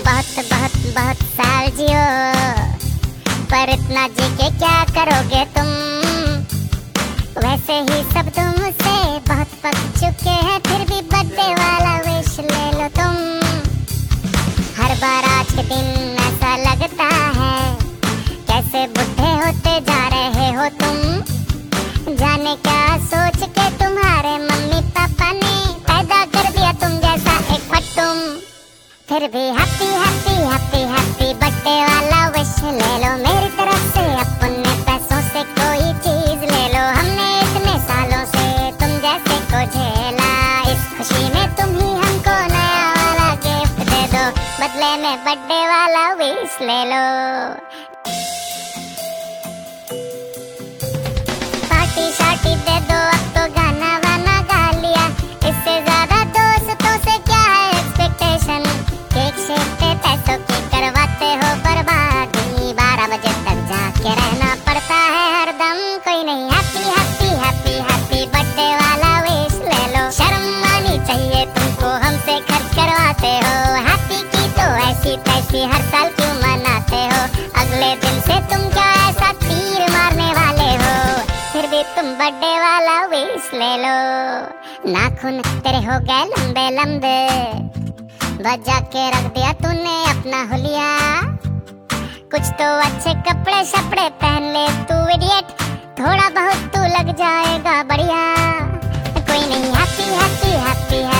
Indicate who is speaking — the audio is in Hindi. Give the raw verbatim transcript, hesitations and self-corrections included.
Speaker 1: बहुत बहुत बहुत साल जियो, पर इतना जी के क्या करोगे तुम। वैसे ही सब तुमसे बहुत पक चुके हैं, फिर भी बर्थडे वाला विश ले लो तुम। हर बार आज के दिन ऐसा लगता है कैसे बुढ़े होते जा रहे हो तुम। जाने क्या सोच के तुम्हारे मम्मी पापा ने पैदा कर दिया तुम जैसा एक फट्टुम। फिर भी happy happy happy happy birthday वाला विश ले लो मेरी तरफ से। अपने पैसों से कोई चीज ले लो, हमने इतने सालों से तुम जैसे को झेला। इस खुशी में तुम ही हमको नया वाला गिफ्ट दे दो, बदले में बर्थडे वाला विश ले लो। पार्टी शार्टी दे दो, अब तो गाना वाना गा लिया, इससे ज्यादा दोस्तों से क्या है एक्सपेक्टेशन। केक शेक पे पैसों की करवाते हो बर्बादी, बारह बजे तक जाके रहना पड़ता है हरदम। कोई नहीं happy happy happy happy birthday वाला विश ले लो। शर्म आनी चाहिए तुमको, हमसे खर्च करवाते हो। हैप्पी की तो ऐसी तैसी हर साल क्यों मनाते हो। अगले दिन से तुम क्या ऐसा तीर मारने वाले हो, फिर भी तुम बर्थडे वाला विश ले लो। नाखून तेरे हो गए लंबे लंबे, बजा के रख दिया तूने अपना हुलिया। कुछ तो अच्छे कपड़े शपड़े पहन ले तू इडियट, थोड़ा बहुत तू लग जाएगा बढ़िया। कोई नहीं हैप्पी हैप्पी हैप्पी